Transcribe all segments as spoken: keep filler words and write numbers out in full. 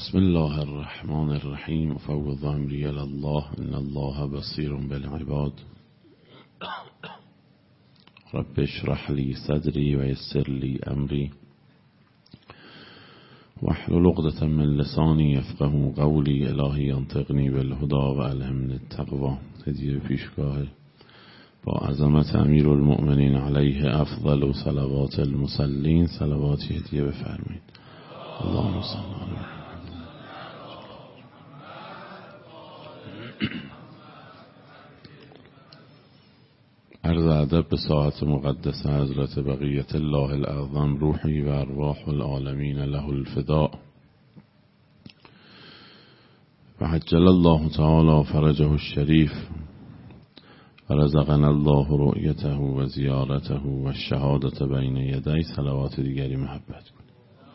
بسم الله الرحمن الرحیم. فوض امری الی الله ان الله بصیر بالعباد. رب اشرح لی صدری و یسر لی امری واحلل عقدة من لسانی یفقهوا قولی. الهی انطقنی بالهدی و الهمنی التقوی. هدیه پیشگاه با عظمت امیر المؤمنین علیه افضل و صلوات المصلین صلواتی هدیه بفرمایید. اللهم صل علی محمد. عرض ادب به ساعت مقدس حضرت بقیت الله الاعظم روحی و ارواح العالمین له الفداء و عجل الله تعالی فرجه الشریف و رزقنا الله رؤیته و زیارته و الشهادة بین یدی. صلوات دیگری محبت کنید.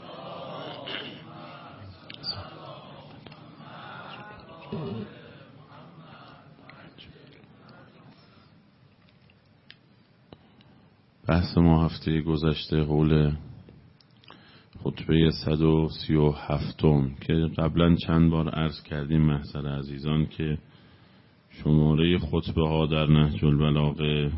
بحث ما هفته گذشته حول خطبه صد و سی و هفتم که قبلا چند بار عرض کردیم محضر عزیزان که شماره خطبه ها در نهج البلاغه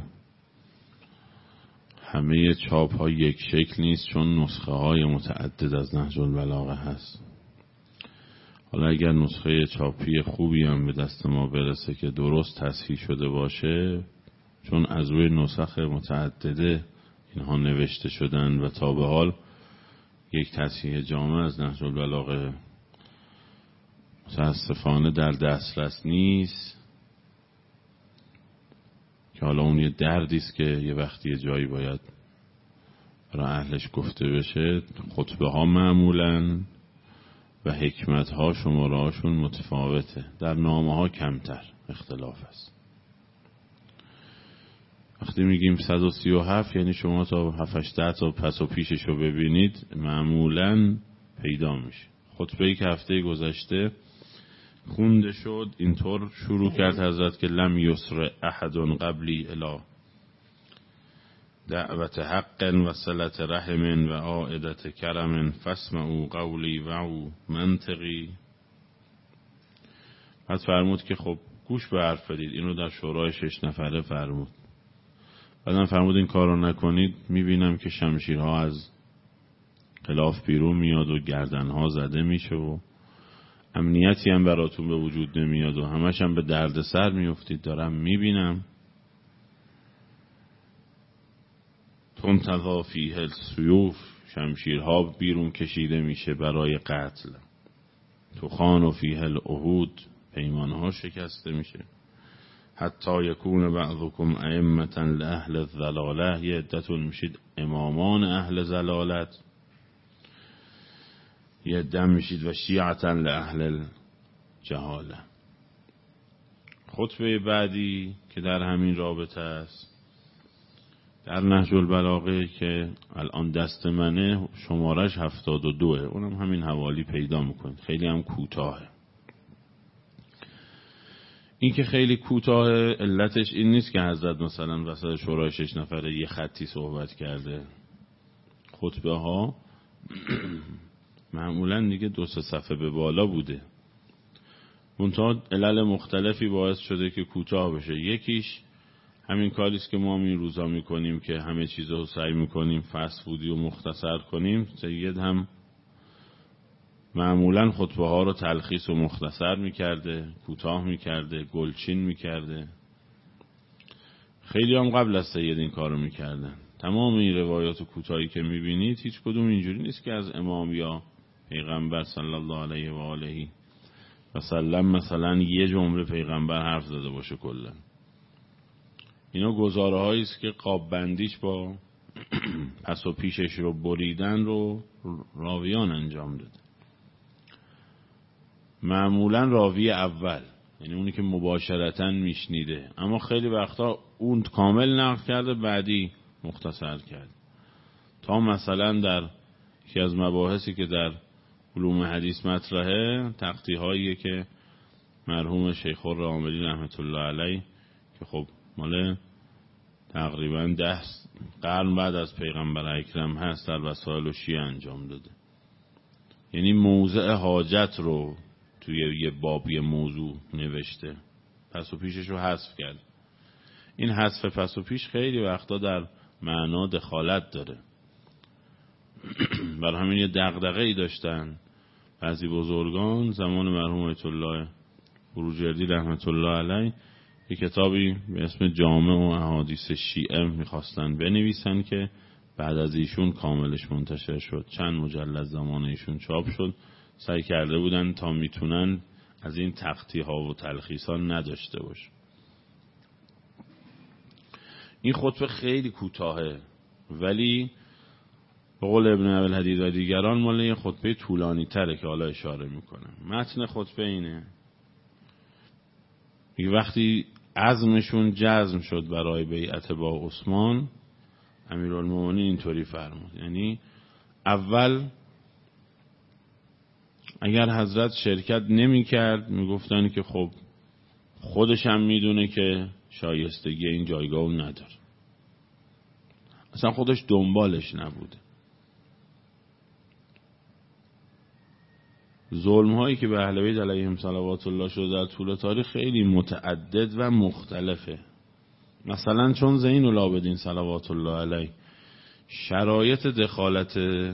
همه چاپ ها یک شکل نیست، چون نسخه های متعدد از نهج البلاغه هست. حالا اگر نسخه چاپی خوبی هم به دست ما برسه که درست تصحیح شده باشه، چون از روی نسخ متعدده اینها نوشته شدن و تا به حال یک تصحیح جامع از نهج البلاغه متاسفانه در دسترس نیست، که حالا اون یه دردی است که یه وقتی یه جایی باید برای اهلش گفته بشه. خطبه ها معمولاً و حکمت ها شماره هاشون متفاوته، در نامه ها کمتر اختلاف است. وقتی میگیم صد و سی و هفت یعنی شما تا هفت هشت تا پس و پیشش رو ببینید معمولاً پیدا میشه. خطبه ای که هفته گذشته خونده شد اینطور شروع کرد حضرت که لم یسر احد قبلی الی دعوت حق و صلت رحم و عائدت کرم فاسمعوا قولی و او منطقی. بعد فرمود که خب گوش به حرف بدید. اینو در شورای شش نفره فرمود. بعدم فرمود این کارو نکنید میبینم که شمشیرها از خلاف بیرون میاد و گردنها زده میشه و امنیتی هم براتون به وجود نمیاد و همش هم به درد سر میفتید. دارم میبینم تنتظا فیه السیوف، شمشیرها بیرون کشیده میشه برای قتل. تخان و فیه العهود، پیمانها شکسته میشه. حتی یکون بعضکم ائمة لأهل الضلاله، یه عدتون میشید امامان اهل ضلالت، یه عده میشید و شیعة لأهل الجهاله. خطبه بعدی که در همین رابطه است در نهج البلاغه که الان دست منه شمارش هفتاد و دوه، اونم همین حوالی پیدا میکنید. خیلی هم کوتاهه. این که خیلی کوتاه علتش این نیست که حضرت مثلا وسط شورای شش نفره یه خطی صحبت کرده. خطبه ها معمولا دیگه دو سه صفحه به بالا بوده، منتها علل مختلفی باعث شده که کوتاه بشه. یکیش همین کاریست که ما این روزا میکنیم که همه چیزو سعی میکنیم فست فودی و مختصر کنیم. سید هم معمولا خطبه ها رو تلخیص و مختصر میکرده، کوتاه میکرده، گلچین میکرده. خیلی هم قبل از سید این کارو میکردن. تمام این روایات کوتاهی که میبینید هیچ کدوم اینجوری نیست که از امام یا پیغمبر صلی الله علیه و آله و سلم مثلا یه جمله پیغمبر حرف زده باشه. کلا اینا گزاره هایی است که قاب بندیش با پس و پیشش رو بریدن رو راویان انجام داده. معمولا راوی اول، یعنی اونی که مباشرتاً میشنیده، اما خیلی وقتا اون کامل نقل کرده بعدی مختصر کرد. تا مثلا در یکی از مباحثی که در علوم حدیث مطرحه، تقطیع هایی که مرحوم شیخ الراملی رحمت الله علیه که خب مال تقریبا ده قرن بعد از پیغمبر اکرم هست در وسائل و شیعه انجام داده. یعنی موضع حاجت رو توی یه باب یه موضوع نوشته، پس و پیشش رو حذف کرد. این حذف پس و پیش خیلی وقتا در معنا دخالت داره. برای همین یه دغدغه‌ای داشتن بعضی بزرگان زمان مرحوم آیت الله بروجردی رحمت الله علیه، یه کتابی به اسم جامع و احادیث شیعه میخواستن بنویسن که بعد از ایشون کاملش منتشر شد، چند مجلد زمان ایشون چاپ شد. سعی کرده بودن تا میتونن از این تختی ها و تلخیص ها نداشته باشه. این خطبه خیلی کوتاهه، ولی به قول ابن ابوالحدید و دیگران مال یه خطبه طولانی تره که حالا اشاره میکنم. متن خطبه اینه: میگه وقتی عزمشون جزم شد برای بیعت با عثمان، امیرالمومنین اینطوری فرمود، یعنی اول اگر حضرت شرکت نمی کرد میگفتن که خب خودش هم میدونه که شایستگی این جایگاه نداره، اصلا خودش دنبالش نبوده. ظلم هایی که به اهل بیت علیهم صلوات الله شده در طول تاریخ خیلی متعدد و مختلفه. مثلا چون زین العابدین صلوات الله علیه شرایط دخالت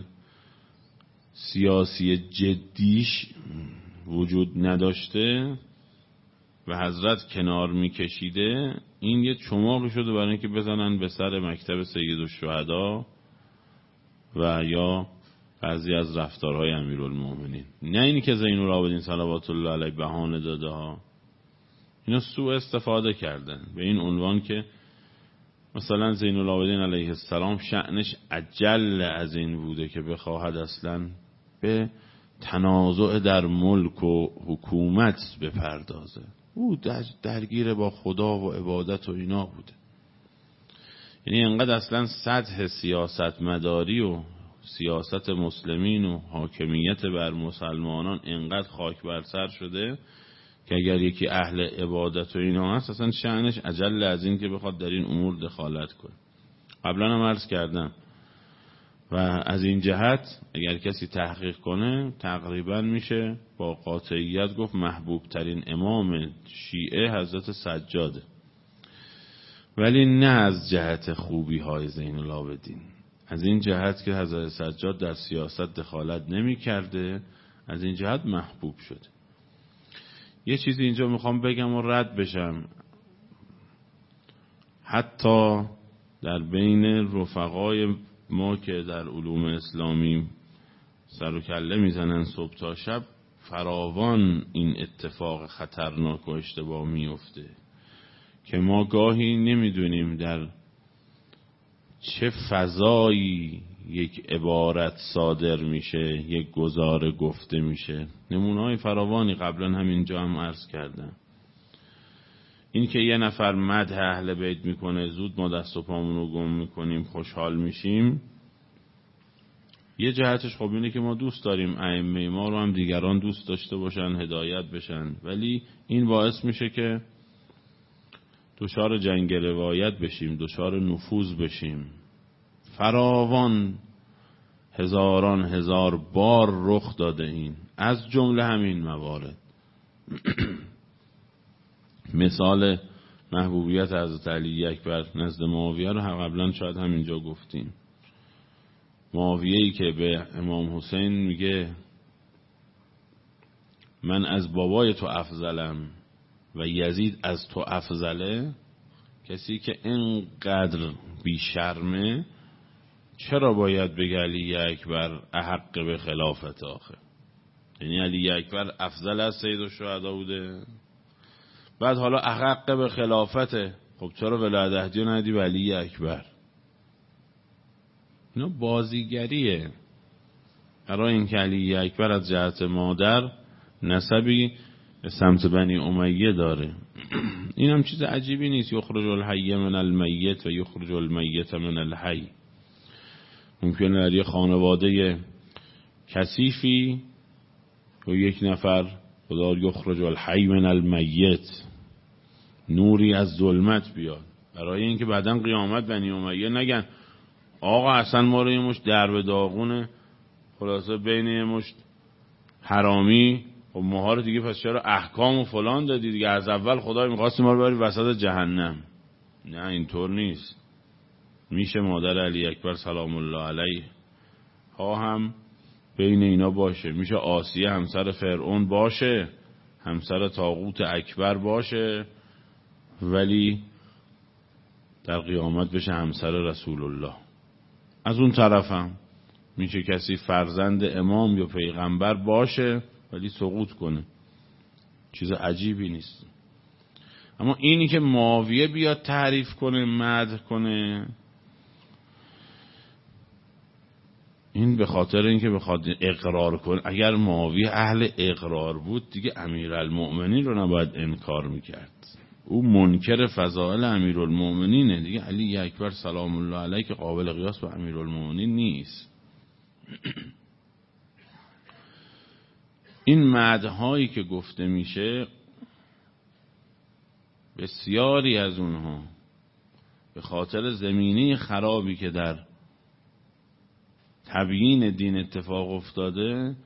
سیاسی جدیش وجود نداشته و حضرت کنار میکشیده، این یه چماقی شده برای اینکه بزنن به سر مکتب سید الشهدا و یا بعضی از رفتارهای امیرالمومنین. نه اینی که زین العابدین صلوات الله علیه بهانه داده ها، اینا سوء استفاده کردن به این عنوان که مثلا زین العابدین علیه السلام شأنش عجل از این بوده که بخواهد اصلا به تنازع در ملک و حکومت بپردازه. او درگیر با خدا و عبادت و اینا بوده. یعنی انقدر اصلا سطح سیاست مداری و سیاست مسلمین و حاکمیت بر مسلمانان انقدر خاک بر سر شده که اگر یکی اهل عبادت و اینا هست اصلا شأنش عجل از این که بخواد در این امور دخالت کنه. قبلا هم عرض کردم و از این جهت اگر کسی تحقیق کنه تقریبا میشه با قاطعیت گفت محبوب ترین امام شیعه حضرت سجاده، ولی نه از جهت خوبی های زین العابدین، از این جهت که حضرت سجاد در سیاست دخالت نمی کرده، از این جهت محبوب شده. یه چیزی اینجا میخوام بگم و رد بشم، حتی در بین رفقای ما که در علوم اسلامی سر و کله میزنن صبح تا شب، فراوان این اتفاق خطرناک و اشتباه میفته که ما گاهی نمیدونیم در چه فضایی یک عبارت صادر میشه، یک گزاره گفته میشه. نمونه‌های فراوانی قبلا همینجا هم عرض کردم. این که یه نفر مدح اهل بیت میکنه زود ما دست و پامون رو گم میکنیم خوشحال میشیم، یه جهتش خب اینه که ما دوست داریم ائمه ما رو هم دیگران دوست داشته باشن، هدایت بشن، ولی این باعث میشه که دچار جنگ روایت بشیم، دچار نفوذ بشیم. فراوان هزاران هزار بار رخ داده این، از جمله همین موارد. مثال محبوبیت حضرت علی اکبر نزد معاویه رو قبلا شاید همینجا گفتیم. معاویه‌ای که به امام حسین میگه من از بابای تو افضلم و یزید از تو افضله، کسی که اینقدر بیشرمه چرا باید بگه علی اکبر احق به خلافت آخه؟ یعنی علی اکبر افضل از سید الشهدا بوده، بعد حالا احق به خلافته، خب چرا ولایت عهدی رو ندی به علی اکبر؟ اینا بازیگریه برای اینکه علی اکبر از جهت مادر نسبی به سمت بنی امیه داره. این هم چیز عجیبی نیست، یخرج الحی من المیت و یخرج المیت من الحی. ممکنه در یه خانواده کثیفی و یک نفر خدا یخرج الحی من المیت، نوری از ظلمت بیاد، برای اینکه بعدن قیامت بنی امیه نگن آقا اصلا ما رو یه مشت درب داغونه خلاصه بین یه مشت حرامی خب ماها رو دیگه پس چرا احکام و فلان دادی دیگه؟ از اول خدای می‌خواست ما رو ببری وسط جهنم. نه اینطور نیست. میشه مادر علی اکبر سلام الله علیه ها هم بین اینا باشه، میشه آسیه همسر فرعون باشه، همسر طاغوت اکبر باشه، ولی در قیامت بشه همسر رسول الله. از اون طرفم میشه کسی فرزند امام یا پیغمبر باشه ولی سقوط کنه، چیز عجیبی نیست. اما اینی که معاویه بیاد تعریف کنه، مدح کنه، این به خاطر اینکه بخواد اقرار کنه. اگر معاویه اهل اقرار بود دیگه امیرالمؤمنین رو نباید انکار میکرد. او منکر فضائل امیرالمؤمنینه دیگه. علی اکبر سلام الله علیه که قابل قیاس با امیرالمؤمنین نیست. این مدح‌هایی که گفته میشه بسیاری از اونها به خاطر زمینه خرابی که در تبیین دین اتفاق افتاده،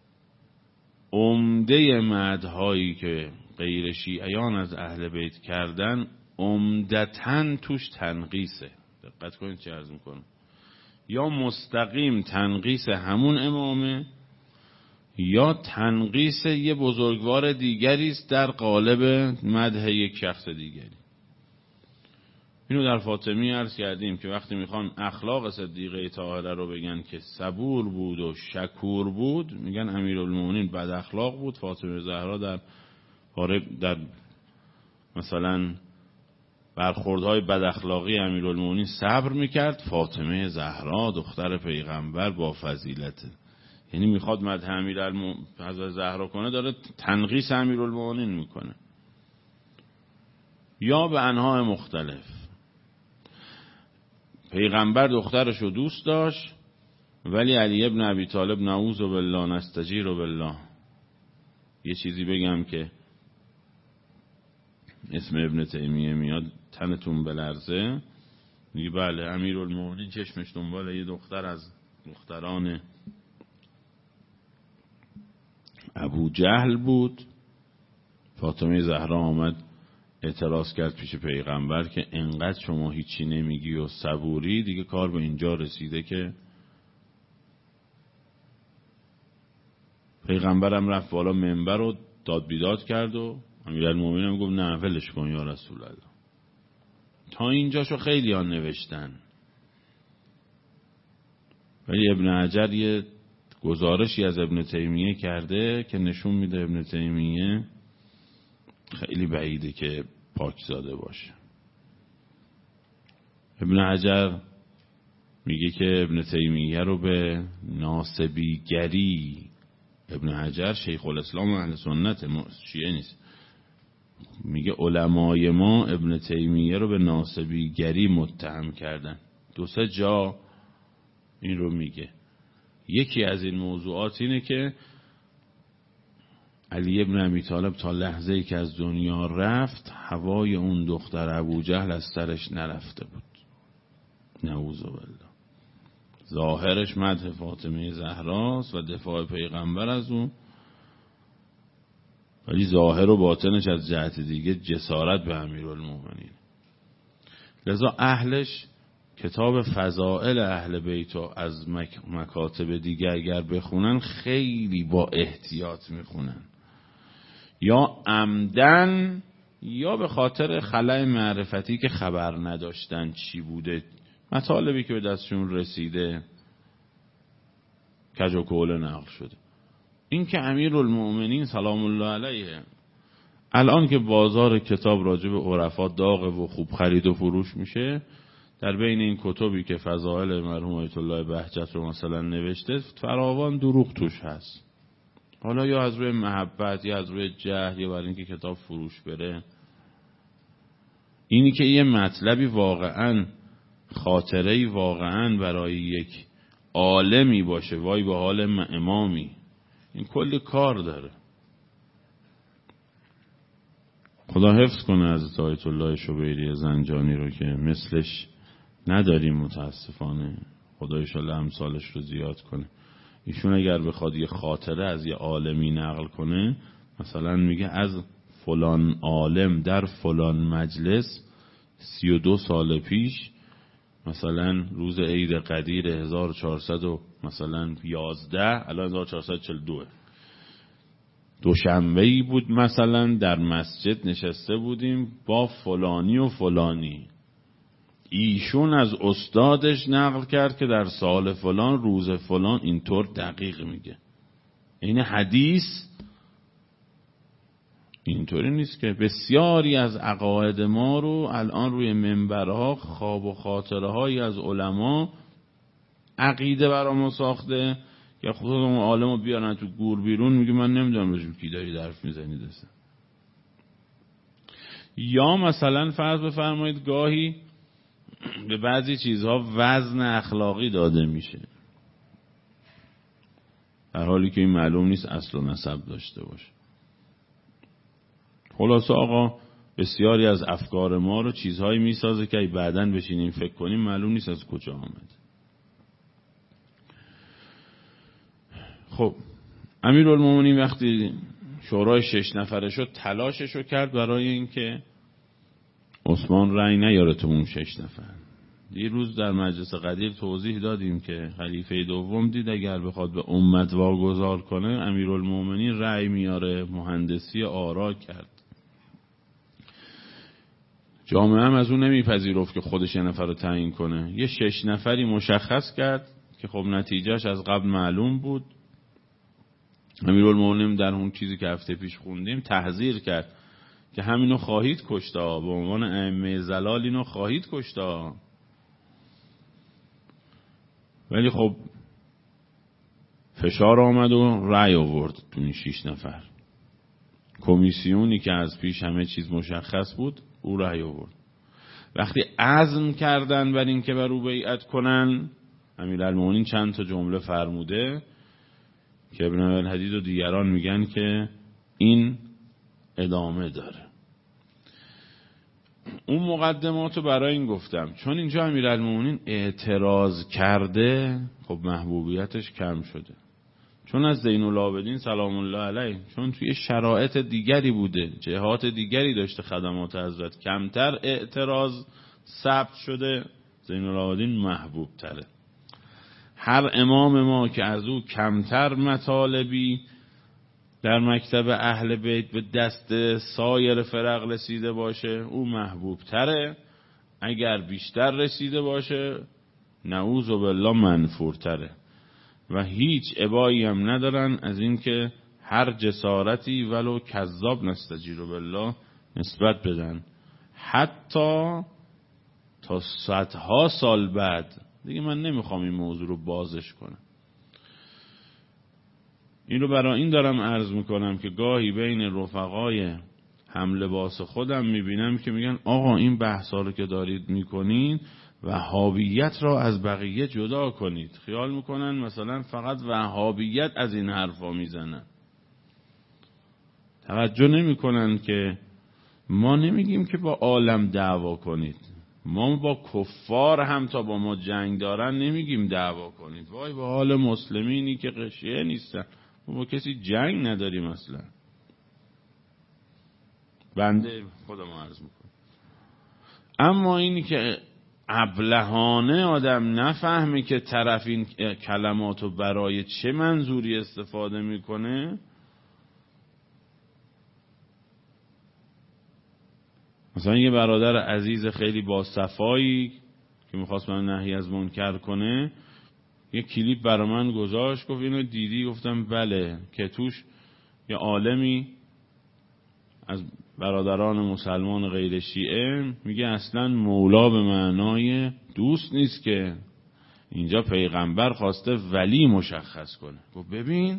عمده مدح‌هایی که غیر شیعیان از اهل بیت کردن عمدتاً توش تنقیسه. دقت کنید چه عرض میکنم. یا مستقیم تنقیس همون امامه یا تنقیس یه بزرگوار دیگری است در قالب مدح یک شخص دیگری. اینو در فاطمی عرض کردیم که وقتی میخوان اخلاق صدیقه طاهره رو بگن که صبور بود و شکور بود، میگن امیرالمومنین بد اخلاق بود، فاطمه زهرا در در مثلا برخوردهای بد اخلاقی امیرالمومنین صبر میکرد، فاطمه زهرا دختر پیغمبر با فضیلته. یعنی میخواد مدح امیرالمومنین حضرت زهرا کنه، داره تنقیس امیرالمومنین میکنه. یا به انواع مختلف. پیغمبر دخترش رو دوست داشت ولی علی ابن ابی طالب نعوذ بالله نستجیر بالله. یه چیزی بگم که اسم ابن تیمیه میاد تنتون بلرزه، میگه بله امیرالمومنین چشمش دنبال یه دختر از دختران ابو جهل بود. فاطمه زهرا آمد اعتراض کرد پیش پیغمبر که انقدر شما هیچی نمیگی و صبوری، دیگه کار به اینجا رسیده که پیغمبرم رفت بالا منبر رو داد بیداد کرد و امیرالمومنین هم گفت نه ولش کن یا رسول الله. تا اینجاشو خیلی ها نوشتن، ولی ابن حجر یه گزارشی از ابن تیمیه کرده که نشون میده ابن تیمیه خیلی بعیده که پاکزاده باشه. ابن حجر میگه که ابن تیمیه رو به ناسبیگری، ابن حجر شیخ الاسلام و اهل سنت، شیعه نیست، میگه علمای ما ابن تیمیه رو به ناسبیگری متهم کردن. دو سه جا این رو میگه. یکی از این موضوعات اینه که علی ابن ابی طالب تا لحظه‌ای که از دنیا رفت هوای اون دختر ابو جهل از سرش نرفته بود. نعوذ بالله. ظاهرش مدح فاطمه زهراست و دفاع پیغمبر از اون، ولی ظاهر و باطنش از جهت دیگه جسارت به امیرالمومنین. لذا اهلش کتاب فضائل اهل بیت از مک... مکاتب دیگه اگر بخونن خیلی با احتیاط میخونن، یا عمدن یا به خاطر خلأ معرفتی که خبر نداشتن چی بوده، مطالبی که به دستشون رسیده کج و کوله نقل شده. این که امیرالمومنین سلام الله علیه الان که بازار کتاب راجع به عرفا داغه و خوب خرید و فروش میشه، در بین این کتبی که فضائل مرحوم آیت الله بهجت رو مثلا نوشته فراوان دروغ توش هست، حالا یا از روی محبت یا از روی جهل یا برای اینکه کتاب فروش بره. اینی که یه مطلبی واقعا خاطره‌ای واقعا برای یک عالمی باشه، وای به حال امامی، این کلی کار داره. خدا حفظ کنه حضرت آیت الله شبیری زنجانی رو که مثلش نداریم متاسفانه. خدا ان شاءالله امثالش رو زیاد کنه. ایشون اگر بخواد یه خاطره از یه عالمی نقل کنه، مثلا میگه از فلان عالم در فلان مجلس سی و دو سال پیش، مثلا روز عید قدیر هزار و چهارصد و مثلا یازده، الان هزار و چهارصد و چهل و دو، دوشنبه‌ای بود مثلا در مسجد نشسته بودیم با فلانی و فلانی. ایشون از استادش نقل کرد که در سال فلان روز فلان اینطور دقیق میگه. این حدیث اینطوری نیست که بسیاری از عقاید ما رو الان روی منبرها خواب و خاطره هایی از علما عقیده برامون ساخته یا خودمون عالمو بیارن تو گور بیرون، میگه من نمیدونم راجع کی داری حرف میزنید اصلا. یا مثلا فرض بفرمایید گاهی به بعضی چیزها وزن اخلاقی داده میشه در حالی که این معلوم نیست اصل و نسب داشته باشه. خلاصه آقا بسیاری از افکار ما رو چیزهایی میسازه که بعداً بشینیم فکر کنیم معلوم نیست از کجا آمد. خب امیرالمومنین وقتی شورای شش نفره شد تلاششو کرد برای اینکه عثمان رأی نیاره تو اون شش نفر. دیروز در مجلس قدیر توضیح دادیم که خلیفه دوم دید اگر بخواد به امت واگذار کنه امیرالمومنین رأی میاره، مهندسی آرا کرد. جامعه هم از اون نمیپذیرفت که خودش یه نفر رو تعیین کنه، یه شش نفری مشخص کرد که خب نتیجهش از قبل معلوم بود. امیرالمومنین در اون چیزی که هفته پیش خوندیم تحذیر کرد که همینو خواهید کشتا، به عنوان ائمه زلال اینو خواهید کشتا. ولی خب فشار آمد و رأی آورد تو این شش نفر. کمیسیونی که از پیش همه چیز مشخص بود او رأی آورد. وقتی عزم کردن بر این که بر او بیعت کنن، امیرالمومنین چند تا جمله فرموده که ابن الحدید و دیگران میگن که این ادامه داره. اون مقدماتو برای این گفتم چون اینجا امیرالمومنین اعتراض کرده، خب محبوبیتش کم شده. چون از زین العابدین سلام الله علیه، چون توی شرایط دیگری بوده، جهات دیگری داشته خدمات حضرت، کمتر اعتراض ثبت شده، زین العابدین محبوب تره. هر امام ما که از او کمتر مطالبی در مکتب اهل بیت به دست سایر فرق رسیده باشه او محبوب تره، اگر بیشتر رسیده باشه نعوذ بالله منفور تره. و هیچ ابایی هم ندارن از این که هر جسارتی ولو کذاب نستجیر بالله نسبت بدن، حتی تا صدها سال بعد. دیگه من نمیخوام این موضوع رو بازش کنم. این رو برای این دارم عرض میکنم که گاهی بین رفقای هم لباس خودم میبینم که میگن آقا این بحثا رو که دارید میکنین وهابیت را از بقیه جدا کنید. خیال میکنن مثلا فقط وهابیت از این حرفا میزنن. توجه نمیکنن که ما نمیگیم که با عالم دعوا کنید، ما با کفار هم تا با ما جنگ دارن نمیگیم دعوا کنید. وای با حال مسلمینی که قشیه نیستن، ما با کسی جنگ نداریم اصلا. بنده خودم عرض میکنم. اما اینی که ابلهانه آدم نفهمه که طرف این کلماتو برای چه منظوری استفاده میکنه، مثلا یه برادر عزیز خیلی با صفایی که میخواست من نهی از منکر کنه یه کلیپ برای من گذاشت، گفت اینو دیدی؟ گفتم بله، که توش یه عالمی از برادران مسلمان غیر شیعه میگه اصلا مولا به معنای دوست نیست، که اینجا پیغمبر خواسته ولی مشخص کنه. گفت ببین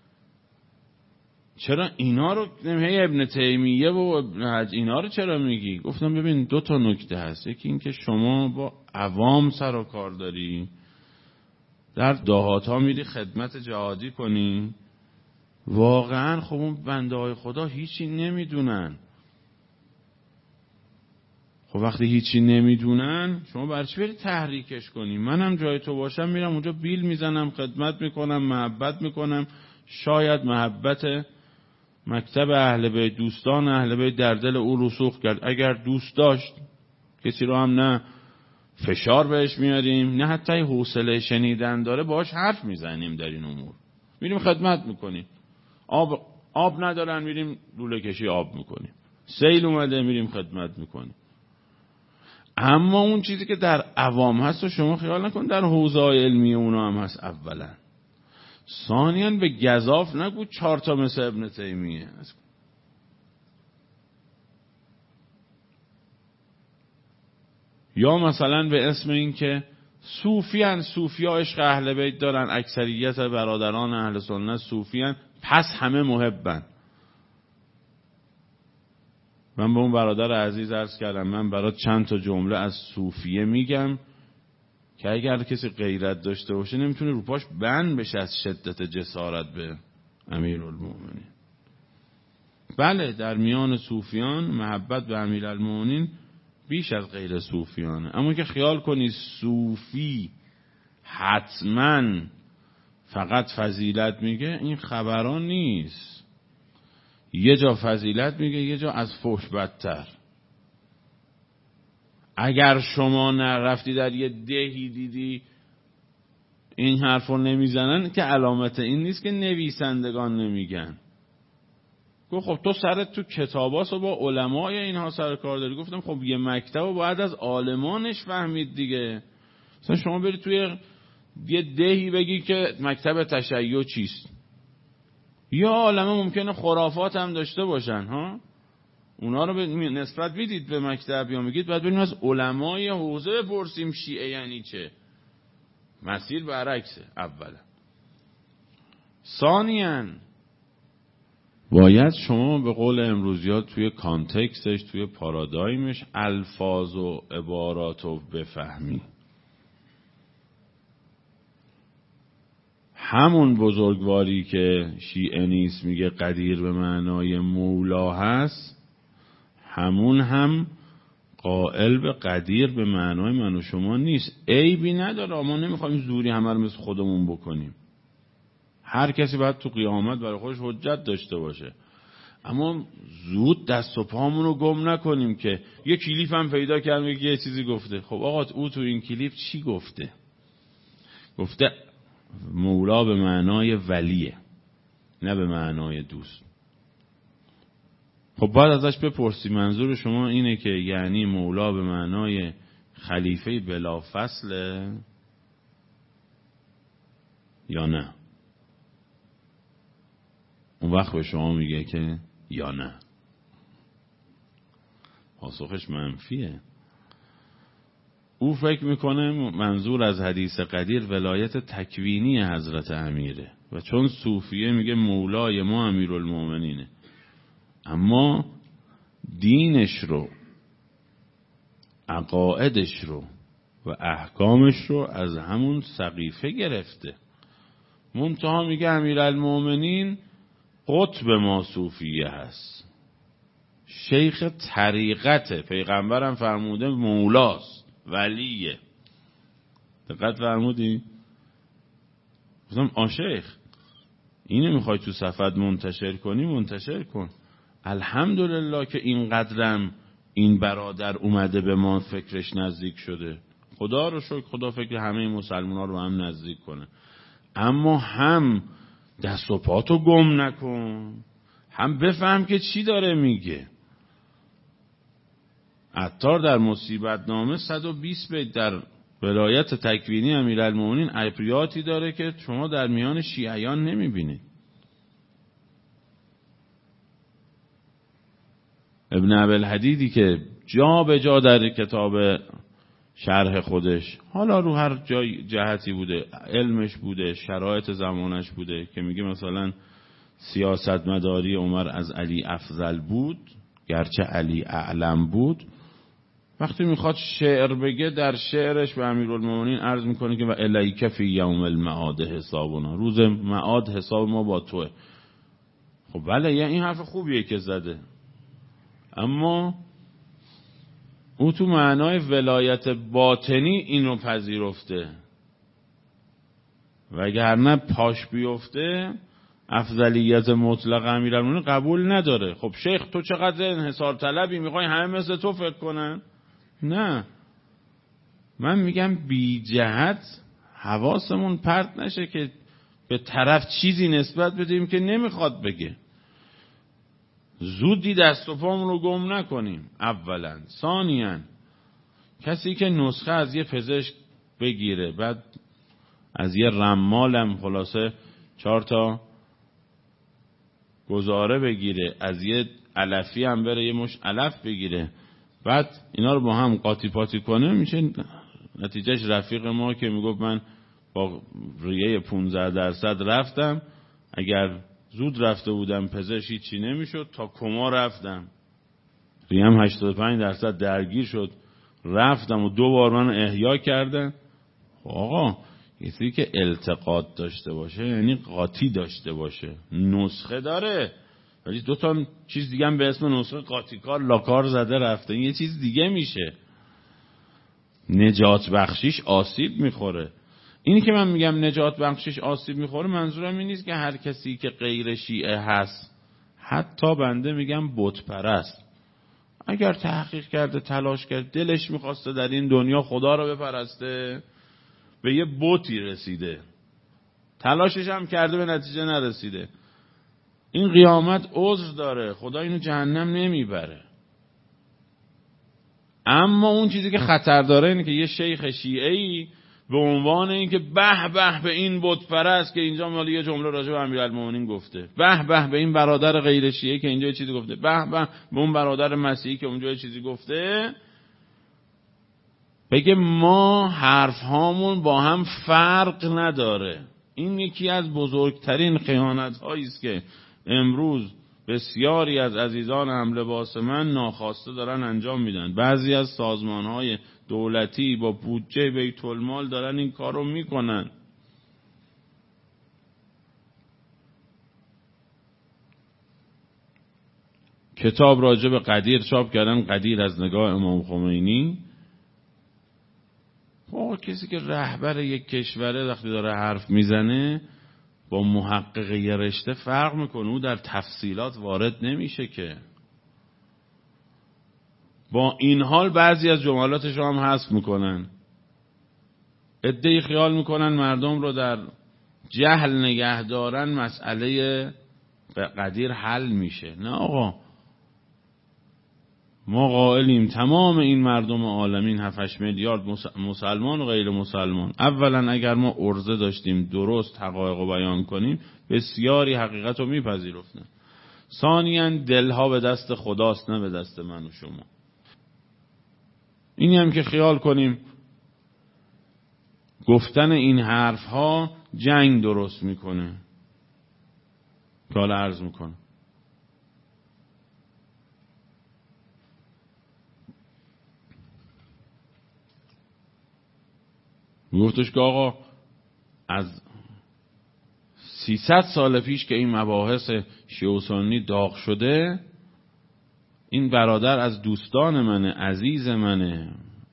چرا اینا رو نمیه ابن تیمیه و ابن حج اینا رو چرا میگی؟ گفتم ببین دو تا نکته هست. یکی این که شما با عوام سر و کار داری، در دهات ها میری خدمت جهادی کنی، واقعا خب اون بنده های خدا هیچی نمیدونن. خب خب وقتی هیچی نمیدونن شما برای چی برید تحریکش کنی؟ منم جای تو باشم میرم اونجا بیل میزنم، خدمت میکنم، محبت میکنم. شاید محبت مکتب اهل بیت، دوستان اهل بیت در دل او رسوخ کرد. اگر دوست داشت کسی رو هم نه فشار بهش میاریم، نه حتی حوصله شنیدن داره باهاش حرف میزنیم در این امور، میریم خدمت میکنیم. آب آب ندارن میریم لوله کشی آب میکنیم، سیل اومده میریم خدمت میکنیم. اما اون چیزی که در عوام هست و شما خیال نکن در حوزه علمی اونا هم هست. اولا ثانیاً به گزاف نگو چهار تا مثل ابن تیمیه. یا مثلا به اسم این که صوفیان، صوفیا عشق اهل بیت دارن، اکثریت برادران اهل سنت صوفیان، پس همه محبن. من به اون برادر عزیز عرض کردم من برات چند تا جمله از صوفیه میگم که اگر کسی غیرت داشته باشه نمیتونه رو پاش بند بشه از شدت جسارت به امیرالمومنین. بله در میان صوفیان محبت به امیرالمومنین بیش از غیر صوفیانه، اما که خیال کنی صوفی حتما فقط فضیلت میگه، این خبران نیست. یه جا فضیلت میگه، یه جا از فحش بدتر. اگر شما نرفتی در یه دهی دیدی این حرف رو نمیزنن که علامت این نیست که نویسندگان نمیگن. گفت خب تو سرت تو کتاباست و با علمای اینها سر کار داری. گفتم خب یه مکتب و باید از عالمانش فهمید دیگه. مثلا شما بری توی یه دهی بگی که مکتب تشیع چیست، یا عالمه ممکنه خرافات هم داشته باشن ها، اونا رو به نسبت میدید به مکتب یا میگید باید بریم از علمای حوزه بپرسیم شیعه یعنی چه. مسیر برعکسه. اولا ثانیاً باید شما به قول امروزیات توی کانتکستش، توی پارادایمش الفاظ و عبارات رو بفهمی. همون بزرگواری که شیعه نیست میگه قدیر به معنای مولا هست، همون هم قائل به قدیر به معنای من و شما نیست. عیبی نداره، ما نمیخوایم زوری همه رو مثل خودمون بکنیم. هر کسی باید تو قیامت برای خودش حجت داشته باشه، اما زود دست و پامون رو گم نکنیم که یه کلیپ هم پیدا کردیم یه چیزی گفته. خب آقا او تو این کلیپ چی گفته؟ گفته مولا به معنای ولیه، نه به معنای دوست. خب باید ازش بپرسی منظور شما اینه که یعنی مولا به معنای خلیفه بلا فصله یا نه؟ اون وقت به شما میگه که یا نه. پاسخش منفیه. او فکر میکنه منظور از حدیث قدیر ولایت تکوینی حضرت امیره و چون صوفیه میگه مولای ما امیرالمومنینه، اما دینش رو، عقایدش رو و احکامش رو از همون سقیفه گرفته. منتها میگه امیرالمومنین قطب ما صوفیه هست، شیخ طریقته، پیغمبرم فرموده مولاست، ولیه. دقت فرمودی؟ گفتم آ شیخ اینو میخوای تو صفحت منتشر کنی منتشر کن. الحمدلله که این قدرم این برادر اومده به ما فکرش نزدیک شده. خدا رو شکر، خدا فکر همه مسلمان ها رو هم نزدیک کنه. اما هم دست و پاتو گم نکن، هم بفهم که چی داره میگه. عطار در مصیبت نامه صد و بیست بیت در ولایت تکوینی امیرالمومنین ابیاتی داره که شما در میان شیعیان نمیبینید. ابن ابوالحدیدی که جا به جا در کتاب شرح خودش، حالا رو هر جای جهتی بوده، علمش بوده، شرایط زمانش بوده، که میگه مثلا سیاست مداری عمر از علی افضل بود گرچه علی اعلم بود. وقتی میخواد شعر بگه در شعرش به امیرالمومنین عرض میکنه که و الیک فی یوم المعاد حسابنا، روز معاد حساب ما با توه. خب بله، یه این حرف خوبیه که زده، اما او تو معنای ولایت باطنی اینو پذیرفته، وگرنه پاش بیفته افضلیت مطلق امیرالمومنین قبول نداره. خب شیخ تو چقدر انحصار طلبی، میخوای همه مثل تو فکر کنن؟ نه، من میگم بی جهت حواسمون پرت نشه که به طرف چیزی نسبت بدیم که نمیخواد بگه. زودی دست و پامون رو گم نکنیم اولا. ثانیاً کسی که نسخه از یه پزشک بگیره، بعد از یه رمالم خلاصه چهار تا گزاره بگیره، از یه علفی هم بره یه مش علف بگیره، بعد اینا رو با هم قاطی پاتی کنه، میشه نتیجهش رفیق ما که میگفت من با ریه پونزده درصد رفتم، اگر زود رفته بودم پزشکی چی نمیشد، تا کما رفتم، ریم هشتاد و پنج درصد درگیر شد، رفتم و دو بار من احیا کردن. آقا کسی که التقاط داشته باشه یعنی قاطی داشته باشه، نسخه داره ولی دو تا چیز دیگه هم به اسم نسخه قاطی کار لاکار زده رفته، این یه چیز دیگه میشه. نجات بخشیش آسیب میخوره. اینی که من میگم نجات بخشیش آسیب میخوره منظورم این نیست که هر کسی که غیر شیعه هست، حتی بنده میگم بت پرست، اگر تحقیق کرده تلاش کرده دلش میخواسته در این دنیا خدا رو بپرسته، به یه بتی رسیده، تلاشش هم کرده به نتیجه نرسیده، این قیامت عذر داره، خدا اینو جهنم نمیبره. اما اون چیزی که خطر داره اینه که یه شیخ شیعه‌ای به عنوان اینکه به به به این بت پرست که اینجا مالی یه جمله راجع به امیرالمومنین گفته، به به به این برادر غیر شیعه که اینجا یه چیزی گفته، به به به اون برادر مسیحی که اونجا یه چیزی گفته، بگه ما حرف هامون با هم فرق نداره. این یکی از بزرگترین خیانت هایی است که امروز بسیاری از عزیزان هم لباس من ناخواسته دارن انجام میدن. بعضی از سازمان های دولتی با بودجه بیت المال دارن این کارو میکنن. کتاب راجع به قدیر چاپ کردن، قدیر از نگاه امام خمینی. با کسی که رهبر یک کشوره وقتی داره حرف میزنه با محقق یه رشته فرق میکنه، او در تفصیلات وارد نمیشه که. با این حال بعضی از جملاتش رو هم حذف میکنن. عده‌ای خیال میکنن مردم رو در جهل نگه دارن مسئله قدیر حل میشه. نه آقا، ما قائلیم تمام این مردم عالمین هفت هشت میلیارد مسلمان و غیر مسلمان، اولا اگر ما عرضه داشتیم درست حقایق رو بیان کنیم بسیاری حقیقت رو میپذیرفتن. ثانیاً دلها به دست خداست نه به دست من و شما. اینی هم که خیال کنیم گفتن این حرف ها جنگ درست میکنه که حالا عرض میکنه. گفتش که آقا از سیصد سال پیش که این مباحث شیعه و سنی داغ شده، این برادر از دوستان منه، عزیز منه،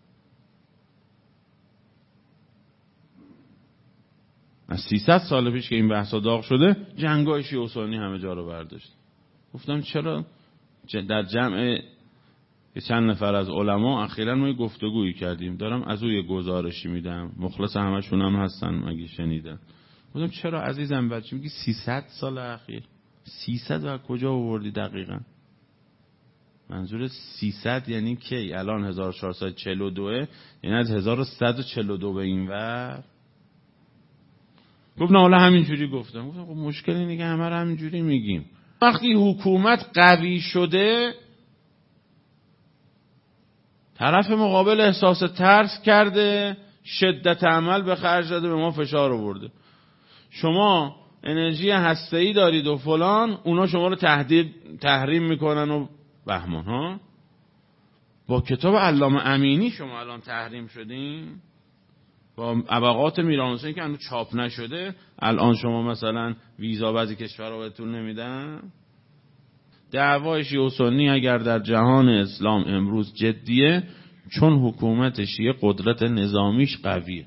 از سیصد سال پیش که این بحثا داغ شده جنگای شیعه و سنی همه جا رو برداشت. گفتم چرا؟ در جمع چند نفر از علما اخیراً ما یه گفتگویی کردیم، دارم از او یه گزارشی میدم، مخلص همشون هم هستن مگه شنیدن. گفتم چرا عزیزم بچه؟ میگی سیصد سال اخیر. سیصد و کجا آوردی دقیقاً؟ منظور سیصد یعنی کی؟ الان هزار و چهارصد و چهل و دو، یعنی از هزار و صد و چهل و دو به این ور. گفت نه حالا همینجوری گفتم. گفتم خب مشکل اینه که همه رو همینجوری میگیم. وقتی حکومت قوی شده طرف مقابل احساس ترس کرده، شدت عمل به خرج داده، به ما فشار آورده. شما انرژی هسته‌ای دارید و فلان، اونا شما رو تهدید تحریم میکنن و بهمان ها. با کتاب علامه امینی شما الان تحریم شدین، با ابقات میرحسین که هنوز چاپ نشده الان شما مثلا ویزا بعضی کشورها بهتون نمیدن. دعوای شیعه و سنی اگر در جهان اسلام امروز جدیه، چون حکومت شیعه قدرت نظامیش قویه.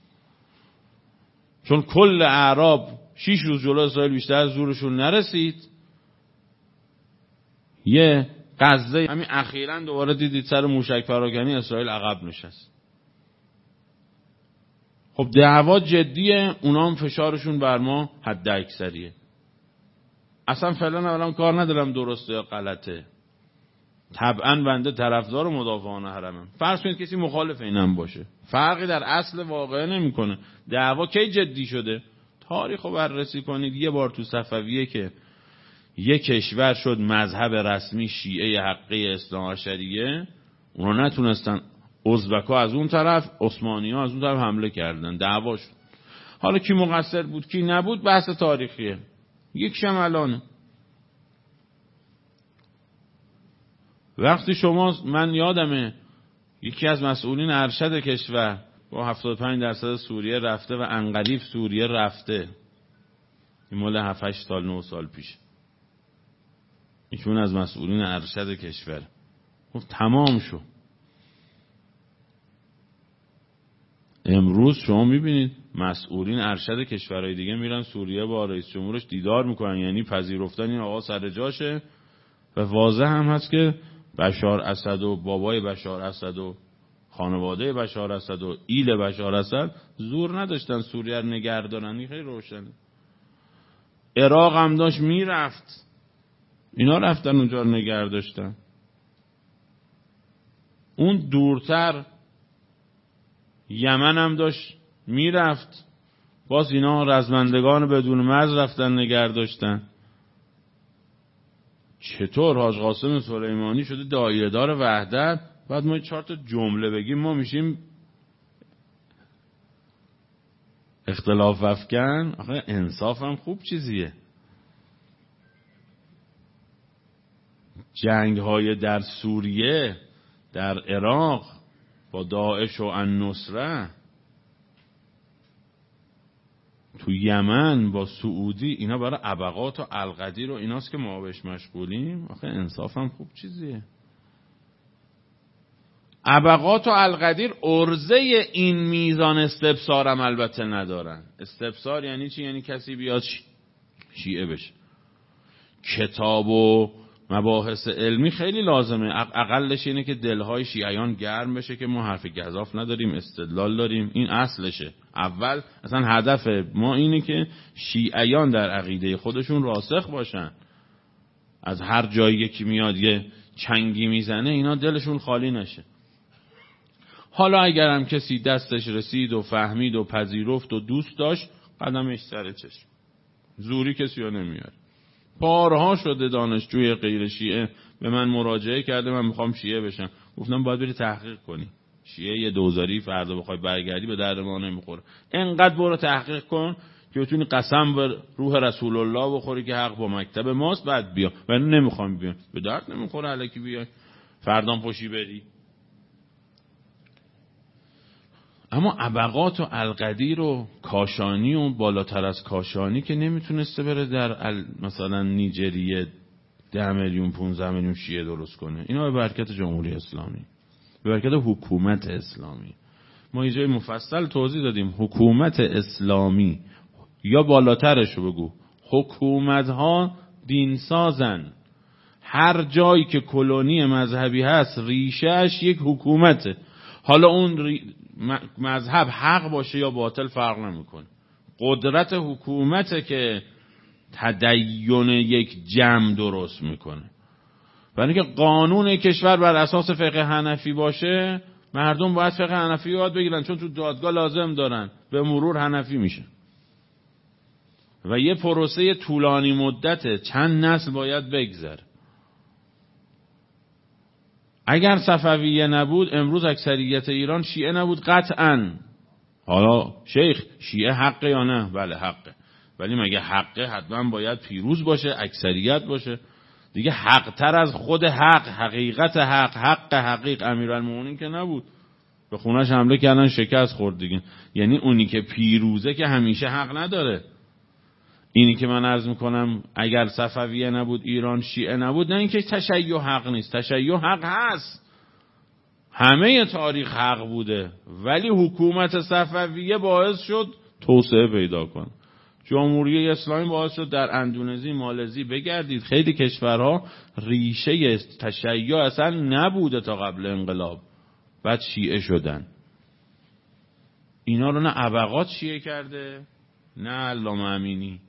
چون کل اعراب شیش روز جلو اسرائیل بیشتر از زورشون نرسید. یه غزه همین اخیراً دوباره دیدید سر موشک پراکنی اسرائیل عقب نشست. خب دعوا جدیه، اونا هم فشارشون بر ما حد اکثریه. اصلا فعلا اولا کار ندارم درسته یا غلطه. طبعا بنده طرفدار و مدافعان حرمم. فرض کنید کسی مخالف اینم باشه، فرقی در اصل واقعه نمیکنه. دعوا کی جدی شده؟ تاریخو بررسی کنید. یه بار تو صفویه که یک کشور شد مذهب رسمی شیعه حقه اثنا عشریه، اونا نتونستن، ازبک‌ها از اون طرف، عثمانی‌ها از اون طرف حمله کردن، دعوا شد. حالا کی مقصر بود کی نبود بحث تاریخیه. یک شمالانه. وقتی شما، من یادمه یکی از مسئولین ارشد کشور با هفتاد و پنج درصد سوریه رفته و انقلیب سوریه رفته. این مال هفت هشت سال نه سال پیش. ایشون از مسئولین ارشد کشور. خب تمام شو. امروز شما میبینید مسئولین ارشد کشورهای دیگه میرن سوریه با رئیس جمهورش دیدار میکنن، یعنی پذیرفتن این آقا سر جاشه. و واضح هم هست که بشار اسد و بابای بشار اسد و خانواده بشار اسد و ایل بشار اسد زور نداشتن سوریه رو نگه دارن. این خیلی روشنه. عراق هم داشت میرفت، اینا رفتن اونجا رو نگه داشتن. اون دورتر یمن هم داشت میرفت، باز اینا رزمندگان بدون مرز رفتن نگه داشتن. چطور حاج قاسم سلیمانی شده داعیه دار وحدت، بعد ما چهار تا جمله بگیم ما میشیم اختلاف افکن؟ آخه انصاف هم خوب چیزیه. جنگ های در سوریه، در عراق با داعش و النصره، تو یمن با سعودی، اینا برای ابقات و القدیر و ایناست که ما بهش مشغولیم. آخه انصاف هم خوب چیزیه. ابقات و القدیر ارزه این میزان استبصارم البته ندارن. استبصار یعنی چی؟ یعنی کسی بیاد شیعه بشه. کتاب و مباحث علمی خیلی لازمه، اقلش اینه که دلهای شیعیان گرم بشه که ما حرف گزاف نداریم، استدلال داریم. این اصلشه. اول اصلا هدف ما اینه که شیعیان در عقیده خودشون راسخ باشن. از هر جایی که میاد یه چنگی میزنه اینا دلشون خالی نشه. حالا اگرم کسی دستش رسید و فهمید و پذیرفت و دوست داشت، قدمش سر چشم، زوری کسی رو نمیاره. بارها شده دانشجوی غیر شیعه به من مراجعه کرده من میخوام شیعه بشم. گفتم باید بری تحقیق کنی. شیعه یه دوزاری فردا بخوای برگردی به درد ما نمیخوره. انقدر برو تحقیق کن که بتونی قسم به روح رسول الله بخوری که حق با مکتب ماست، بعد بیا. من نمیخوام بیام، به درد نمیخوره الکی بیای فردام پشی بری. اما ابقات و القدیر و کاشانی و بالاتر از کاشانی که نمیتونسته بره در مثلا نیجریه ده میلیون پونزده میلیون شیعه درست کنه. اینا به برکت جمهوری اسلامی، به برکت حکومت اسلامی. ما یه جای مفصل توضیح دادیم حکومت اسلامی، یا بالاترش رو بگو، حکومت ها دین سازن. هر جایی که کلونی مذهبی هست ریشهش یک حکومته. حالا اون ری... مذهب حق باشه یا باطل فرق نمیکنه. قدرت حکومته که تدین یک جمع درست میکنه. برای اینکه قانون کشور بر اساس فقه حنفی باشه، مردم باید فقه حنفی یاد بگیرن، چون تو دادگاه لازم دارن، به مرور حنفی میشه. و یه پروسه طولانی مدته، چند نسل باید بگذره. اگر صفویه نبود امروز اکثریت ایران شیعه نبود قطعاً. حالا شیخ شیعه حقه یا نه؟ بله حقه. ولی مگه حقه حتما باید پیروز باشه، اکثریت باشه؟ دیگه حق تر از خود حق، حقیقت حق، حق حقیق امیرالمومنین که نبود. به خونش حمله کردن شکست خورد دیگه. یعنی اونی که پیروزه که همیشه حق نداره. اینی که من عرض میکنم اگر صفویه نبود ایران شیعه نبود، نه اینکه تشیع حق نیست، تشیع حق هست. همه تاریخ حق بوده، ولی حکومت صفویه باعث شد توسعه پیدا کنه. جمهوری اسلامی باعث شد در اندونزی، مالزی بگردید، خیلی کشورها ریشه تشیع اصلا نبوده تا قبل انقلاب، بعد شیعه شدن. اینا رو نه ابقات شیعه کرده نه علامه امینی.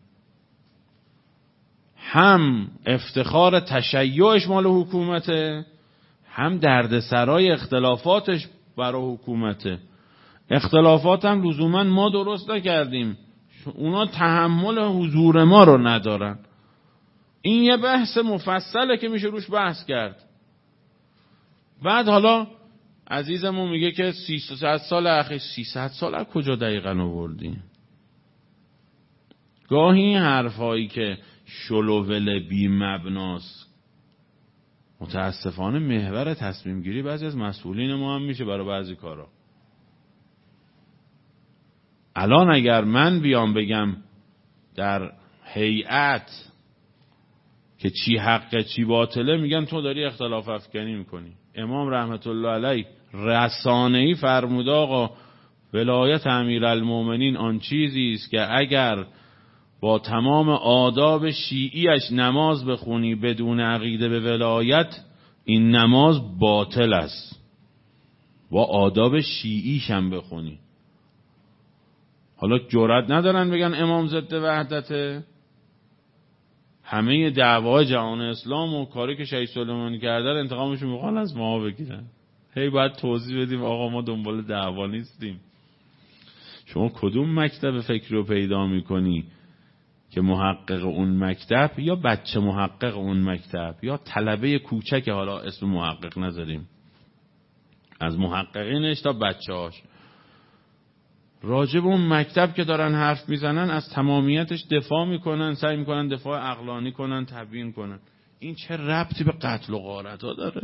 هم افتخار تشیعش مال حکومته، هم دردسرای اختلافاتش برای حکومته. اختلافات هم لزوما ما درست نکردیم، اونا تحمل حضور ما رو ندارن. این یه بحث مفصله که میشه روش بحث کرد. بعد حالا عزیزمون میگه که سیصد سال اخیر، سیصد سال از کجا دقیقاً آوردیم؟ گاهی حرفایی که شلوول بی مبناست متاسفانه محور تصمیم گیری بعضی از مسئولین ما هم میشه برای بعضی کارا. الان اگر من بیام بگم در هیئت که چی حقه چی باطله، میگن تو داری اختلاف افکنی میکنی. امام رحمت الله علیه رسانه‌ای فرمود آقا ولایت امیرالمومنین آن چیزی است که اگر با تمام آداب شیعیش نماز بخونی بدون عقیده به ولایت، این نماز باطل است. با آداب شیعیش هم بخونی. حالا جرئت ندارن بگن امام ضد وحدته. همه دعوای جهان اسلام و کاری که شهید سلیمانی کرده انتقامشون میخوان از ما بگیرن. هی باید توضیح بدیم آقا ما دنبال دعوا نیستیم. شما کدوم مکتب فکری رو پیدا میکنی که محقق اون مکتب یا بچه محقق اون مکتب یا طلبه کوچک، حالا اسم محقق نذاریم، از محققینش تا بچه‌هاش، راجب اون مکتب که دارن حرف میزنن از تمامیتش دفاع میکنن، سعی میکنن دفاع عقلانی کنن، تبیین کنن. این چه ربطی به قتل و غارت ها داره؟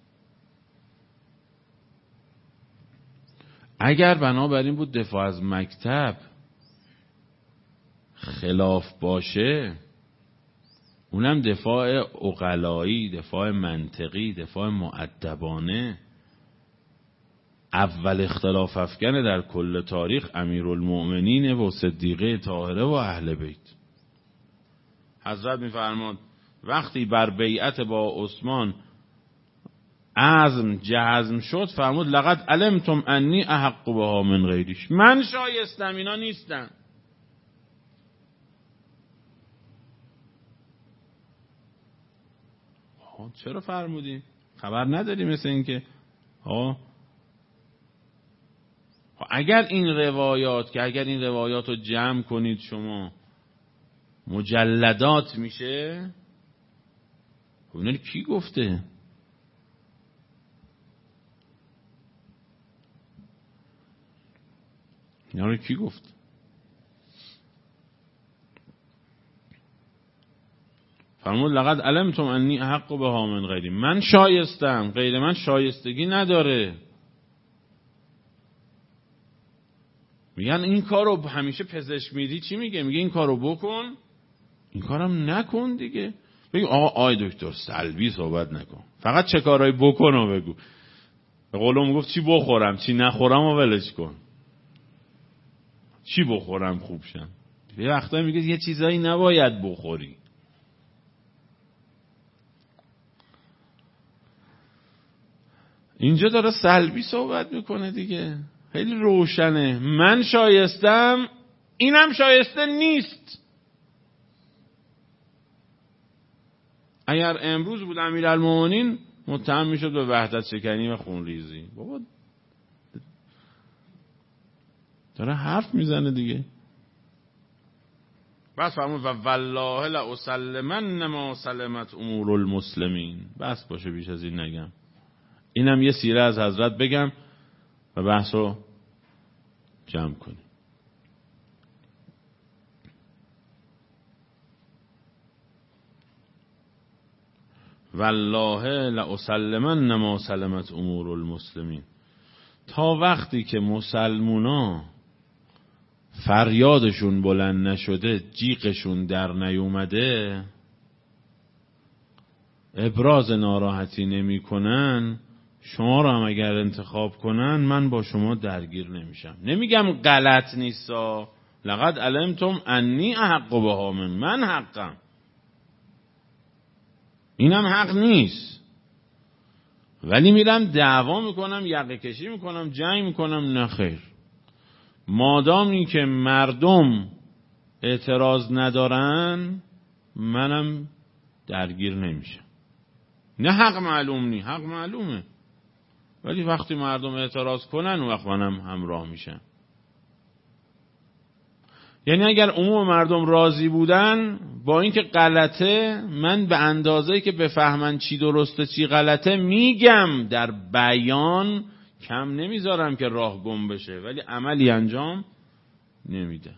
اگر بنابراین بود دفاع از مکتب خلاف باشه، اونم دفاع عقلایی، دفاع منطقی، دفاع مؤدبانه، اول اختلاف افکنه در کل تاریخ امیرالمؤمنین و صدیقه طاهره و اهل بیت. حضرت میفرماد وقتی بر بیعت با عثمان عزم جزم شد، فرمود لقد علمتم انی احق بها من غیریش، من شایستم اینا نیستن. چرا فرمودی؟ خبر نداری؟ مثل این که ها اگر این روایات که اگر این روایات رو جمع کنید شما مجلدات میشه، خب اینا کی گفته؟ اینا رو کی گفت؟ فرمود لقد علمتم انی احق بها من غیری، من شایستم، غیر من شایستگی نداره. میگن این کارو همیشه پزشک میدی چی میگه؟ میگه این کارو بکن، این کارم نکن دیگه. بگو آقا آی دکتر سلبی صحبت نکن، فقط چه کارایی بکن و بگو. به قولم گفت چی بخورم چی نخورم و ولش کن، چی بخورم خوب شم. یه وقتایی میگه یه چیزایی نباید بخوری. اینجا داره سلبی صحبت میکنه دیگه، خیلی روشنه. من شایستم، اینم شایسته نیست. اگر امروز بود امیرالمومنین متهم میشد به وحدت شکنی و خونریزی. بابا داره حرف میزنه دیگه. بس فرمود و والله لاسلمن ما سلمت امور المسلمین. بس باشه بیش از این نگم. اینم یه سیره از حضرت بگم و بحث رو جمع کنیم. والله لاسلمن ما سلمت امور المسلمین. تا وقتی که مسلمونا فریادشون بلند نشده، جیغشون در نیومده، ابراز ناراحتی نمی کنن، شما رو هم اگر انتخاب کنن من با شما درگیر نمیشم. نمیگم غلط نیستا، لقد علمتم انی احق بها من من حقم، اینم حق نیست، ولی میرم دعوا میکنم، یقه کشی میکنم، جنگ میکنم؟ نه خیر. مادام این که مردم اعتراض ندارن منم درگیر نمیشم. نه حق معلوم نی، حق معلومه، ولی وقتی مردم اعتراض کنن اون وقت منم همراه میشم. یعنی اگر عموم مردم راضی بودن با اینکه غلطه، من به اندازه‌ای که بفهمن چی درسته چی غلطه میگم، در بیان کم نمیذارم که راه گم بشه، ولی عملی انجام نمیده.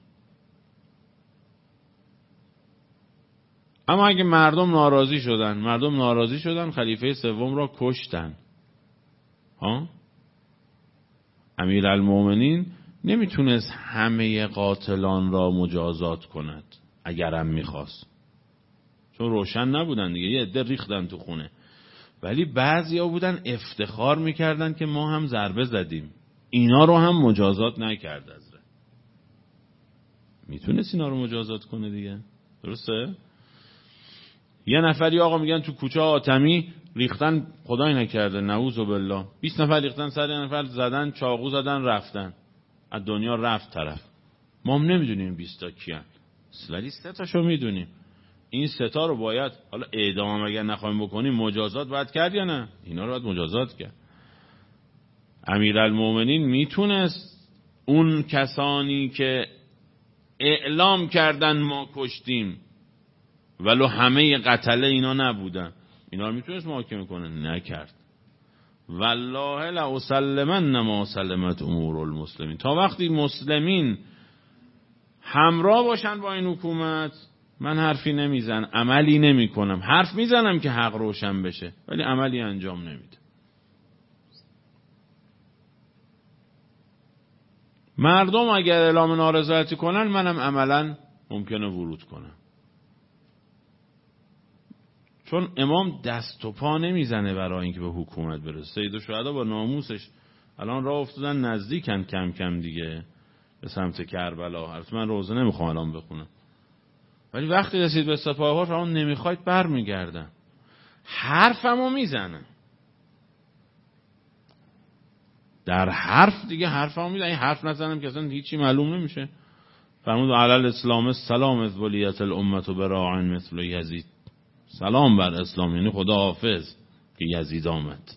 اما اگه مردم ناراضی شدن مردم ناراضی شدن خلیفه سوم را کشتن. ها؟ امیرالمومنین نمیتونست همه قاتلان را مجازات کند اگرم میخواست، چون روشن نبودن دیگه، یه عده ریختن تو خونه. ولی بعضیا بودن افتخار میکردن که ما هم ضربه زدیم، اینا رو هم مجازات نکرد. از ره میتونست اینا رو مجازات کنه دیگه، درسته؟ یه نفری آقا میگن تو کوچه آتمی ریختن، خدای نکرده نعوذ بالله، بیست نفر ریختن سر یه نفر، زدن، چاقو زدن، رفتن، از دنیا رفت طرف. ما هم نمیدونیم بیست تا کیان، ولی سه تاشو میدونیم. این سه تا رو باید، حالا اعدام اگر نخوایم بکنیم، مجازات باید کرد یا نه؟ اینا رو باید مجازات کرد. امیرالمومنین میتونست اون کسانی که اعلام کردن ما کشتیم ولو همه قتله اینا نبودن، اینا رو میتونست محاکمه کنه، نکرد. والله لأسلمن ما سلمت امور المسلمین. تا وقتی مسلمین همراه باشن با این حکومت من حرفی نمیزن، عملی نمی کنم. حرف میزنم که حق روشن بشه، ولی عملی انجام نمیده. مردم اگر اعلام نارضایتی کنن منم عملا ممکنه ورود کنم، چون امام دست و پا نمیزنه برای اینکه به حکومت برسه. سید الشهدا با ناموسش الان راه افتادن نزدیکن کم کم دیگه به سمت کربلا. البته من روزه نمیخوام الان بخونم، ولی وقتی رسید به سپاهوار فرمان نمیخواید برمیگردن. حرفمو میزنن، در حرف دیگه حرفمو میزنن. حرف نزنم که اصلا هیچی معلوم نمیشه. فرمود علل اسلام السلام از ولیت الامت و براعن مثل یزید. سلام بر اسلام، یعنی خدا حافظ که یزید آمد.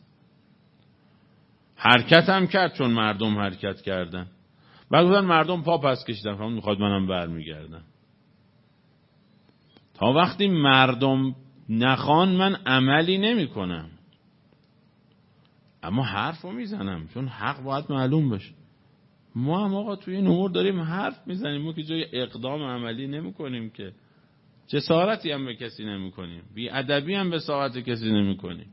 حرکت هم کرد چون مردم حرکت کردن. بعد گفتن مردم پا پس کشیدن، فرمود میخواد منم برمیگردم. تا وقتی مردم نخوان من عملی نمی کنم، اما حرفو میزنم، چون حق باید معلوم بشه. ما هم آقا توی این امور داریم حرف میزنیم، ما که جای اقدام عملی نمی کنیم، که جسارتی هم به کسی نمی کنیم، بی ادبی هم به ساعت کسی نمی کنیم.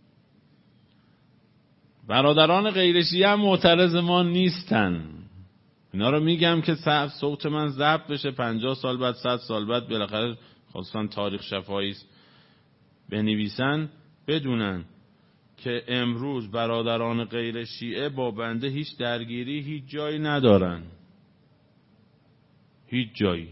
برادران غیر شیعه هم معترض ما نیستن. اینا رو میگم که صوت من ضبط بشه، پنجاه سال بعد، صد سال بعد بالاخره خواستن تاریخ شفاهی بنویسن، بدونن که امروز برادران غیر شیعه با بنده هیچ درگیری هیچ جایی ندارن، هیچ جایی.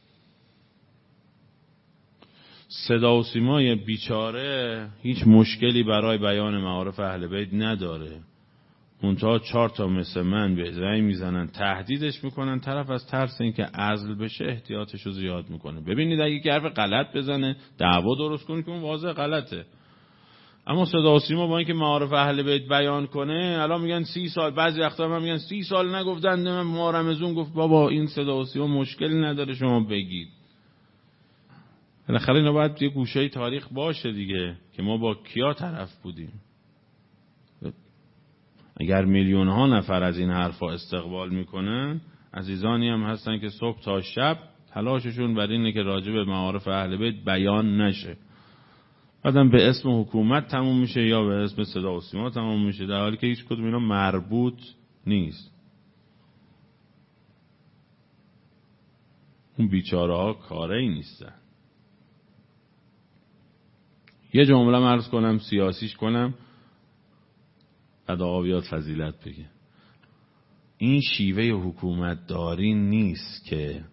صدا و سیمای بیچاره هیچ مشکلی برای بیان معارف اهل بیت نداره. منتها چهار تا مثل من به زنگ میزنن، تهدیدش میکنن، طرف از ترس این که عزل بشه احتیاطشو زیاد میکنه. ببینید اگه که حرف غلط بزنه دعوا درست کنه که اون واضح غلطه. اما صدا و سیما با اینکه معارف اهل بیت بیان کنه، الان میگن سی سال، بعضی وقتا هم میگن سی سال نگفتن. من محرمزون گفت بابا این صدا و سیما مشکلی نداره شما بگید. بالاخره اینا باید یه گوشه تاریخ باشه دیگه که ما با کیا طرف بودیم. اگر میلیون ها نفر از این حرفا استقبال میکنن، عزیزانی هم هستن که صبح تا شب تلاششون بر اینه که راجع به معارف اهل بیت بیان نشه. بعدم به اسم حکومت تموم میشه یا به اسم صدا و سیما تموم میشه، در حالی که هیچ کدوم اینا مربوط نیست. اون بیچاره ها کاره ای نیستن. یه جمله عرض کنم سیاسیش کنم. بعد آقا بیاد فضیلت بگه. این شیوه حکومت داری نیست که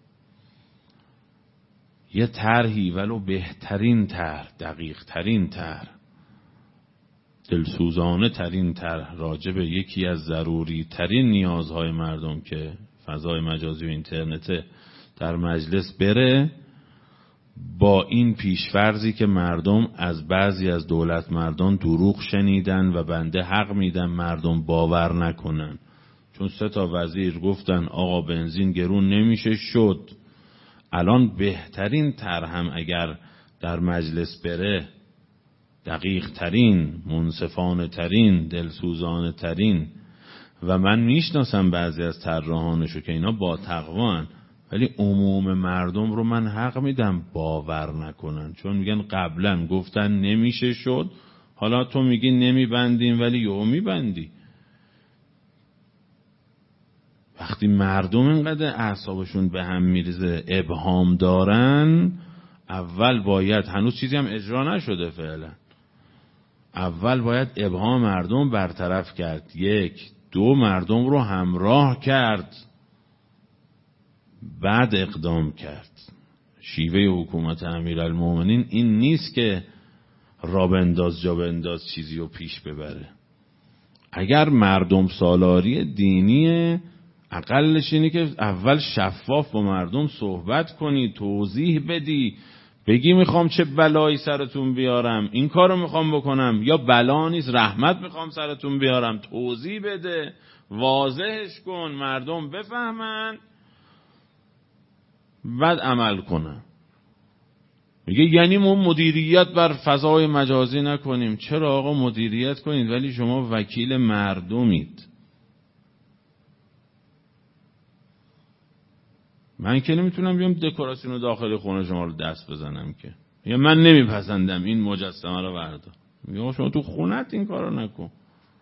یه طرحی ولو بهترین طرح، دقیق ترین طرح، دلسوزانه ترین طرح راجع به یکی از ضروری ترین نیازهای مردم که فضای مجازی و اینترنت در مجلس بره، با این پیشفرضی که مردم از بعضی از دولت مردان دروغ شنیدن و بنده حق میدن مردم باور نکنن. چون سه تا وزیر گفتن آقا بنزین گرون نمیشه شد. الان بهترین طرح هم اگر در مجلس بره، دقیق ترین، منصفانه ترین، دلسوزانه ترین، و من میشناسم بعضی از طراحانشو که اینا با تقوان، ولی عموم مردم رو من حق میدم باور نکنن. چون میگن قبلا گفتن نمیشه شد، حالا تو میگی نمیبندیم ولی یهو میبندی. وقتی مردم اینقدر اعصابشون به هم میریزه، ابهام دارن، اول باید، هنوز چیزی هم اجرا نشده فعلا، اول باید ابهام مردم برطرف کرد، یک دو مردم رو همراه کرد، بعد اقدام کرد. شیوه حکومت امیرالمومنین این نیست که را بنداز جا بنداز چیزی رو پیش ببره. اگر مردم سالاری دینیه، اقلش اینه که اول شفاف با مردم صحبت کنی، توضیح بدی، بگی میخوام چه بلایی سرتون بیارم، این کارو میخوام بکنم، یا بلا نیست رحمت میخوام سرتون بیارم، توضیح بده، واضحش کن، مردم بفهمن، بعد عمل کنن. میگه یعنی ما مدیریت بر فضای مجازی نکنیم. چرا آقا مدیریت کنید ولی شما وکیل مردمید. من که نمیتونم بیام دکوراسیون داخل خونه شما رو دست بزنم که، یا من نمیپسندم این مجسمه رو بردار. میگه شما تو خونت این کارو نکن.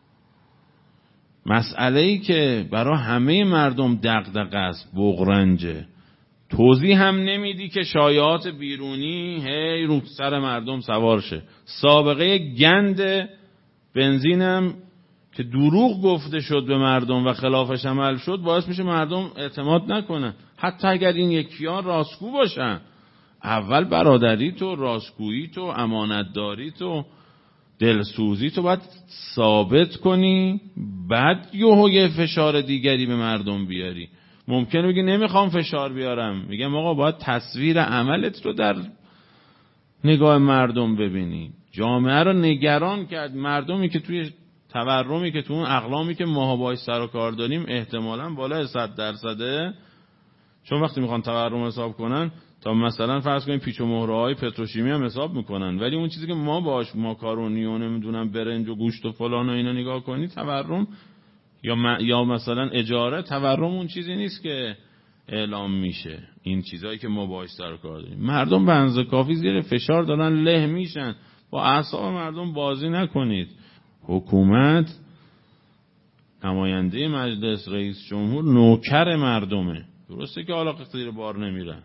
مسئله ای که برای همه مردم دغدغه است، بغرنجه، توضیح هم نمیدی که شایعات بیرونی هی رو سر مردم سوار شه. سابقه گند بنزینم که دروغ گفته شد به مردم و خلافش عمل شد، باعث میشه مردم اعتماد نکنن، حتی اگر این یکیان راستگو باشن. اول برادری تو، راستگویی تو، امانتداری تو، دلسوزی تو باید ثابت کنی، بعد یهو یه فشار دیگری به مردم بیاری. ممکنه بگی نمیخوام فشار بیارم، میگم آقا باید تصویر عملت رو در نگاه مردم ببینی. جامعه رو نگران کرد. مردمی که توی تورمی که تو اون اقلامی که ماها باهاش سر و کار داریم احتمالاً بالای صد درصده، چون وقتی میخوان تورم حساب کنن تا مثلا فرض کنیم پیچ و مهره‌های پتروشیمی هم حساب میکنن، ولی اون چیزی که ما باهاش ماکارونی و نمیدونم برنج و گوشت و فلان و اینا نگاه کنی، تورم یا م... یا مثلا اجاره، تورم اون چیزی نیست که اعلام میشه. این چیزایی که ما باهاش سر و کار داریم، مردم به اندازه کافی زیر فشار دارن، له میشن. با اعصاب مردم بازی نکنید. حکومت، نماینده مجلس، رئیس جمهور نوکر مردمه. درسته که حالا زیر بار نمیرن،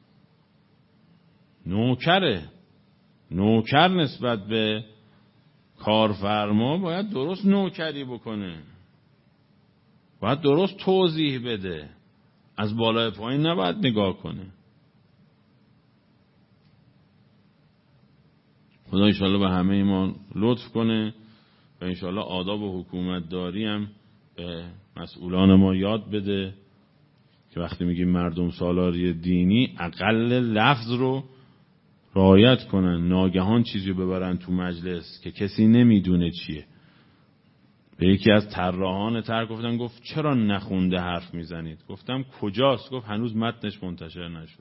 نوکره. نوکر نسبت به کارفرما باید درست نوکری بکنه، باید درست توضیح بده، از بالای پایین نباید نگاه کنه. خدا انشاءالله به همه ایمان لطف کنه و انشاءالله آداب و حکومت داری هم به مسئولان ما یاد بده که وقتی میگیم مردم سالاری دینی، اقل لفظ رو رعایت کنن. ناگهان چیزی ببرن تو مجلس که کسی نمیدونه چیه. به یکی از طراحان طرح گفتن، گفت چرا نخونده حرف میزنید؟ گفتم کجاست؟ گفت هنوز متنش منتشر نشد.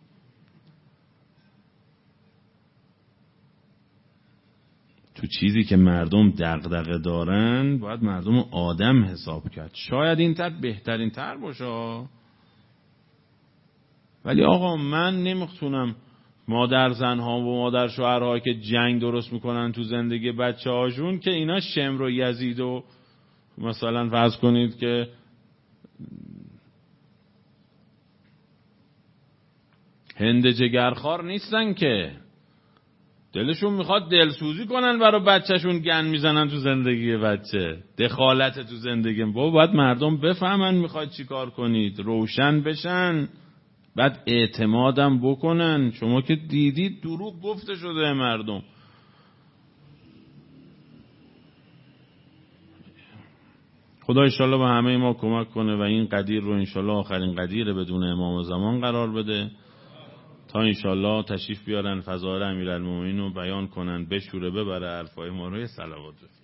تو چیزی که مردم دغدغه دارن باید مردم آدم حساب کرد. شاید این طرح بهترین طرح باشه، ولی آقا من نمیتونم مادر زنها و مادر شوهرها که جنگ درست میکنن تو زندگی بچه هاشون که اینا شمر و یزید و مثلا فرض کنید که هند جگرخوار نیستن که دلشون میخواد دلسوزی کنن برای بچهشون، گن میزنن تو زندگی بچه، دخالت تو زندگی. بابا باید مردم بفهمن میخواد چی کار کنید، روشن بشن، بعد اعتمادم بکنن. شما که دیدید دروغ گفته شده مردم. خدا انشالله به همه ما کمک کنه و این قدیر رو انشالله آخرین قدیر بدون امام زمان قرار بده، تا انشالله تشریف بیارن فضائل امیرالمومنین رو بیان کنن، بشوره ببره، حرفای ما رو صلوات